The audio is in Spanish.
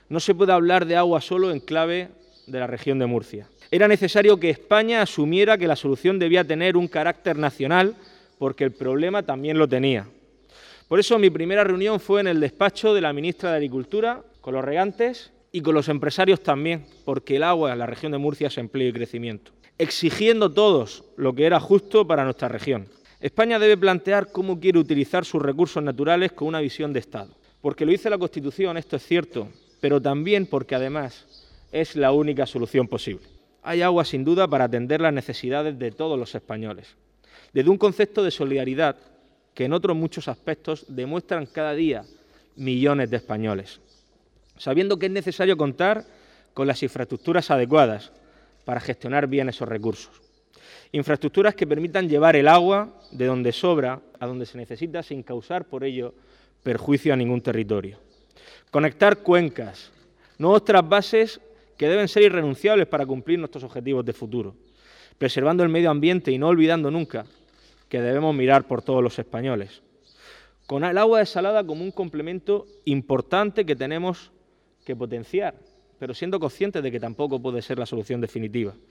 No se puede hablar de agua solo en clave de la región de Murcia. Era necesario que España asumiera que la solución debía tener un carácter nacional, porque el problema también lo tenía. Por eso mi primera reunión fue en el despacho de la ministra de Agricultura, con los regantes y con los empresarios también, porque el agua en la región de Murcia es empleo y crecimiento, exigiendo todos lo que era justo para nuestra región. España debe plantear cómo quiere utilizar sus recursos naturales con una visión de Estado, porque lo dice la Constitución, esto es cierto, pero también porque además es la única solución posible. Hay agua sin duda para atender las necesidades de todos los españoles, desde un concepto de solidaridad que en otros muchos aspectos demuestran cada día millones de españoles, sabiendo que es necesario contar con las infraestructuras adecuadas para gestionar bien esos recursos. Infraestructuras que permitan llevar el agua de donde sobra a donde se necesita sin causar por ello perjuicio a ningún territorio. Conectar cuencas, nuevos trasvases que deben ser irrenunciables para cumplir nuestros objetivos de futuro, preservando el medio ambiente y no olvidando nunca que debemos mirar por todos los españoles. Con el agua desalada como un complemento importante que tenemos que potenciar, pero siendo conscientes de que tampoco puede ser la solución definitiva.